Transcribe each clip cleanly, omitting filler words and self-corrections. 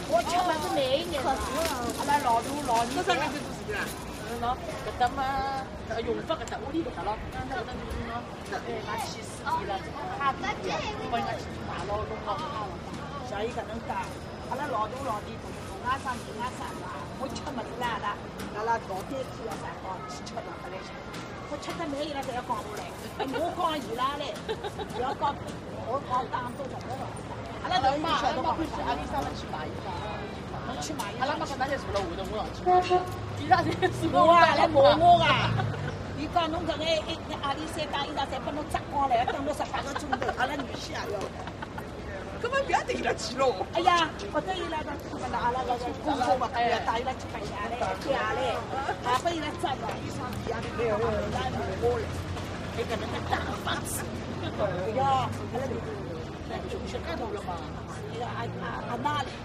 我吃嘛是每一年的，阿拉老大老二。 这上面最多是啥？喏，搿搭嘛，用法搿搭屋里搿搭咯，搿搭喏，俺去死地了，哈子地了，帮人家去买咯，弄好好了。 像伊搿能介，阿拉老大老二大外甥二外甥啦，我吃物事啦，阿拉老单天要啥讲去吃饭来吃，我吃得慢伊拉侪要讲我来，我讲伊拉嘞，不要讲我讲当都怎么了？阿拉头嘛，阿拉会去阿里山去买衣裳，侬去买衣裳， 阿拉嘛搿哪侪坐辣下头，我上去买，伊拉侪坐我啊来骂我个，伊讲侬搿眼阿里山当衣裳侪拨侬摘光了，等侬18个钟头，阿拉女婿也要。 根本不要带伊拉去咯。 哎呀，或者伊拉讲搿个阿拉搿个工作嘛，要带伊拉去白相嘞、吃嘞，还拨伊拉摘个衣裳一样的，伊拉骂我嘞，还搿能介打法子。哎呀，阿拉就吃干头了嘛，那个阿妈嘞，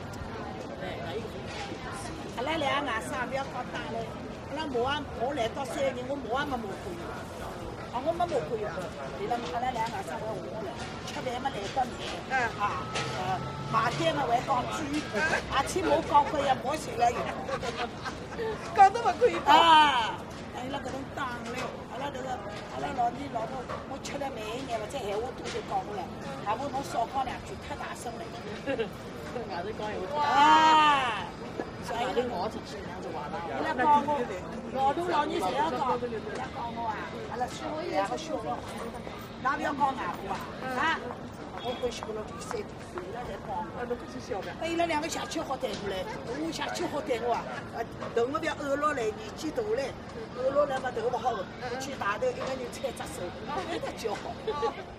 阿拉两个外甥不要讲打嘞，阿拉骂我来到3个人，我骂也没骂过伊，我没骂过伊，阿拉两个外甥来骂我嘞。吃饭嘛来得慢，买单嘛还讲贵，而且我讲过也没钱了伊拉， 讲都勿可以讲。 伊拉搿种打嘞，阿拉老二老婆，我吃了慢一眼，或者闲话多就讲过来，还不侬少讲两句，太大声了。 外头讲闲话。所以你我出去那样子话啦。 伊拉讲我，老大老二侪要讲，伊拉讲我啊，阿拉两个小了。哪不要讲外婆啊？我欢喜我老第三大，伊拉侪讲。 侬欢喜小的？ 那伊拉两个下去好带过来，我下去好带我啊！头我不要按落来，年纪大嘞，按落来嘛头勿好，去大头一个人踩只手，那个就好。